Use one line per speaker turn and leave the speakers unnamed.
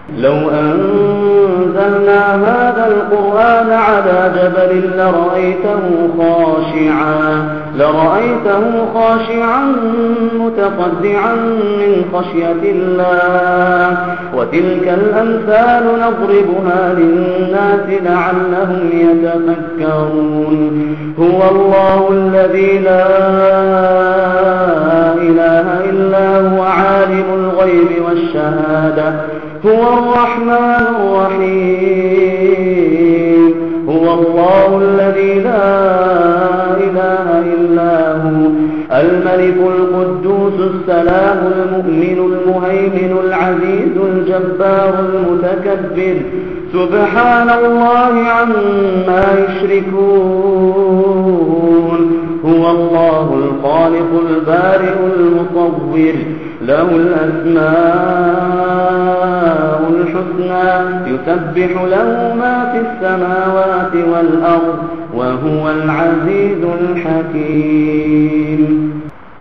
لو أنزلنا هذا القرآن على جبل لرأيته خاشعا متصدعا من خشية الله. وتلك الأمثال نضربها للناس لعلهم يتفكرون. هو الله الذي لا إله إلا هو عالم الغيب والشهادة هو الرحمن الرحيم. هو الله الذي لا إله إلا هو الملك القدوس السلام المؤمن المهيمن العزيز الجبار المتكبر سبحان الله عما يشركون. هو الله الخالق البارئ المصور له الأسماء الحسنى يسبح له ما في السماوات والأرض وهو العزيز الحكيم.